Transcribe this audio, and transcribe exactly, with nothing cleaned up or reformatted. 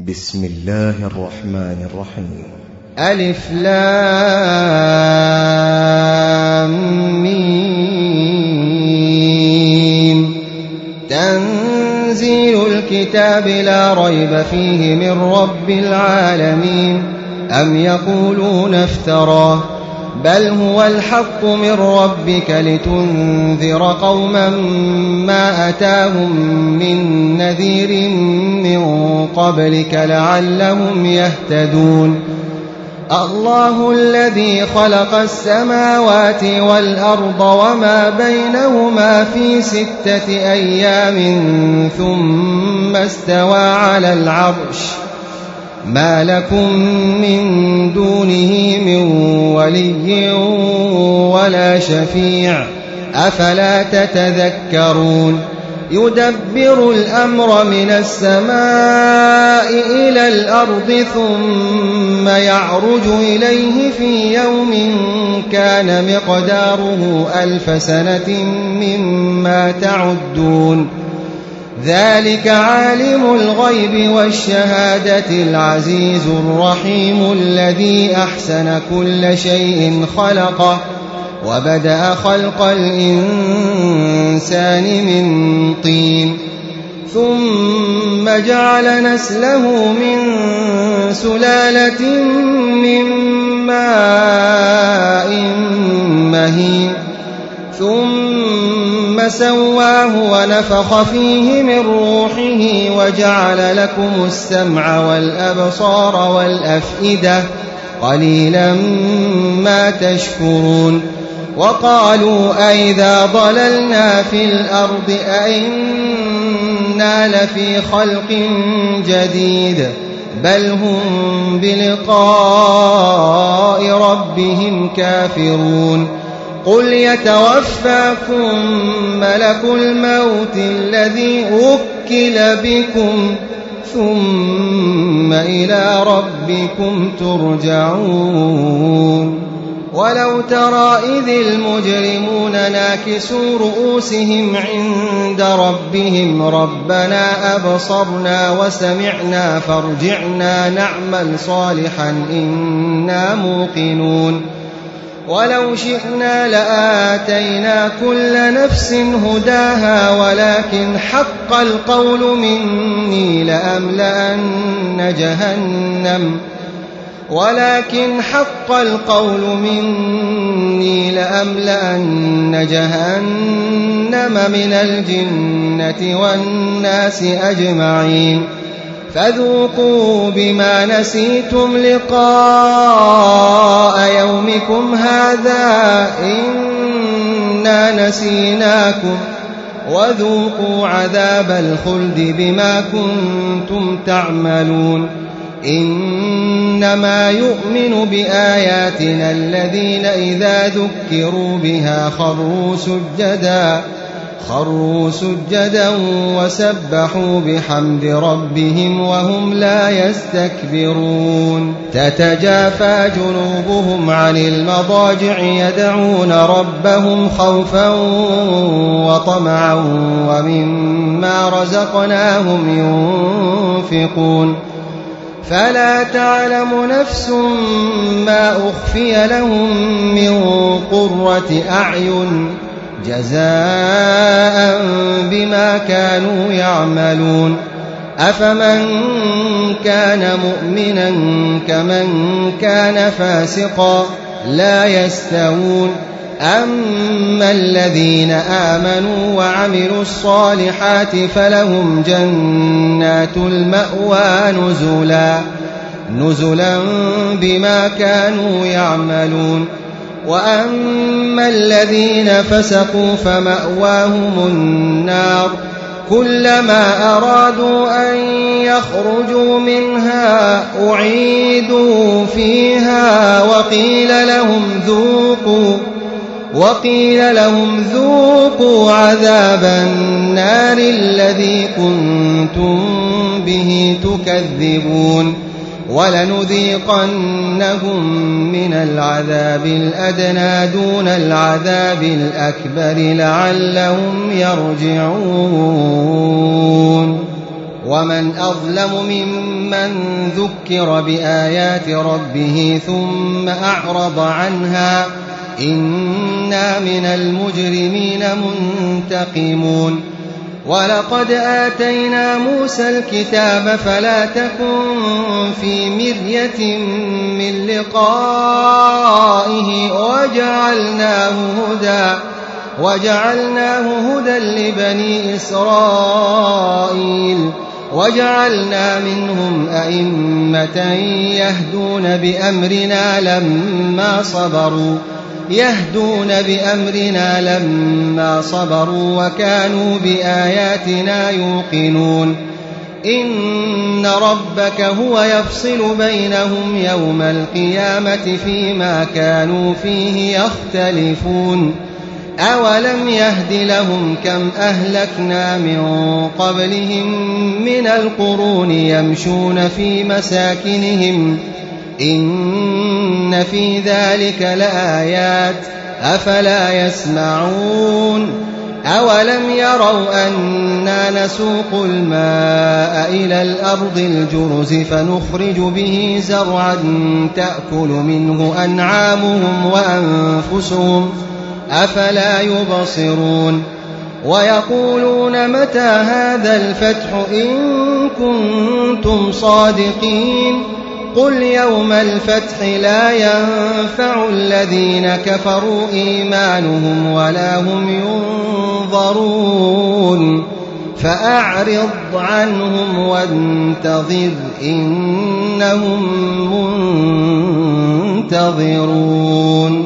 بسم الله الرحمن الرحيم. ألف لام ميم. تنزيل الكتاب لا ريب فيه من رب العالمين. أم يقولون افتراه بل هو الحق من ربك لتنذر قوما ما أتاهم من نذير من قبلك لعلهم يهتدون. الله الذي خلق السماوات والأرض وما بينهما في ستة أيام ثم استوى على العرش ما لكم من دونه من ولي ولا شفيع أفلا تتذكرون. يدبر الأمر من السماء إلى الأرض ثم يعرج إليه في يوم كان مقداره ألف سنة مما تعدون. ذلك عالم الغيب والشهادة العزيز الرحيم الذي أحسن كل شيء خلقه وبدأ خلق الإنسان من طين ثم جعل نسله من سلالة من ماء مهين ثم سواه ونفخ فيه من روحه وجعل لكم السمع والأبصار والأفئدة قليلا ما تشكرون. وقالوا أئذا ضللنا في الأرض أئنا لفي خلق جديد بل هم بلقاء ربهم كافرون. قل يتوفاكم ملك الموت الذي وكل بكم ثم إلى ربكم ترجعون. ولو ترى إذ المجرمون ناكسوا رؤوسهم عند ربهم ربنا أبصرنا وسمعنا فارجعنا نعمل صالحا إنا موقنون. ولو شئنا لآتينا كل نفس هداها ولكن حق القول مني لأملأن جهنم ولكن حق القول مني لأملأن جهنم من الجنة والناس أجمعين. فذوقوا بما نسيتم لقاء يومكم هذا إنا نسيناكم وذوقوا عذاب الخلد بما كنتم تعملون. إنما يؤمن بآياتنا الذين إذا ذكروا بها خروا سجدا خروا سجدا وسبحوا بحمد ربهم وهم لا يستكبرون. تتجافى جنوبهم عن المضاجع يدعون ربهم خوفا وطمعا ومما رزقناهم ينفقون. فلا تعلم نفس ما أخفي لهم من قرة أعين جزاء بما كانوا يعملون. أفمن كان مؤمنا كمن كان فاسقا لا يستوون. أما الذين آمنوا وعملوا الصالحات فلهم جنات المأوى نزلا نزلا بما كانوا يعملون. وأما الذين فسقوا فمأواهم النار كلما أرادوا أن يخرجوا منها أعيدوا فيها وقيل لهم ذوقوا وقيل لهم ذوقوا عذاب النار الذي كنتم به تكذبون. ولنذيقنهم من العذاب الأدنى دون العذاب الأكبر لعلهم يرجعون. ومن أظلم ممن ذكر بآيات ربه ثم أعرض عنها إنا من المجرمين منتقمون ولقد آتينا موسى الكتاب فلا تكن في مرية من لقائه وجعلناه هدى وجعلناه هدى لبني إسرائيل وجعلنا منهم أئمة يهدون بأمرنا لما صبروا يهدون بأمرنا لما صبروا وكانوا بآياتنا يوقنون إن ربك هو يفصل بينهم يوم القيامة فيما كانوا فيه يختلفون أولم يهد لهم كم أهلكنا من قبلهم من القرون يمشون في مساكنهم إن في ذلك لآيات أفلا يسمعون أولم يروا أنا نسوق الماء إلى الأرض الجرز فنخرج به زرعا تأكل منه أنعامهم وأنفسهم أفلا يبصرون ويقولون متى هذا الفتح إن كنتم صادقين قل يوم الفتح لا ينفع الذين كفروا إيمانهم ولا هم ينظرون فأعرض عنهم وانتظر إنهم منتظرون